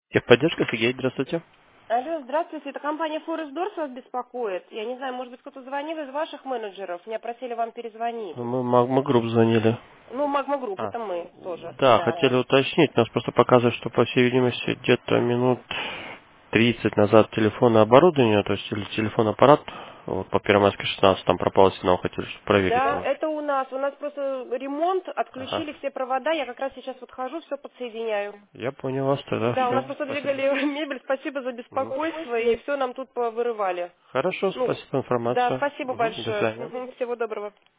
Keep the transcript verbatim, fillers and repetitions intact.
Техподдержка, Сергей, здравствуйте. Алло, здравствуйте, это компания Forest Doors вас беспокоит. Я не знаю, может быть, кто-то звонил из ваших менеджеров. Меня просили вам перезвонить. Мы Магма Групп звонили. Ну, Магма Групп, А, это мы тоже, да, да. хотели уточнить. Нас просто показывает, что, по всей видимости, где-то минут тридцать назад телефонное оборудование, то есть или телефон-аппарат, вот, по Первомайской шестнадцать, там пропал сигнал, хотели чтобы проверить Да, его. это у нас. У нас просто ремонт, Ага. отключили все провода. Я как раз сейчас вот хожу, все подсоединяю. Я понял вас тогда, Да, у нас все. просто Спасибо. двигали мебель. Спасибо за Мгм. беспокойство, и все нам тут повырывали. Хорошо, Ну, спасибо за да, информацию. спасибо Мгм. До большое. свидания. Мгм, всего доброго.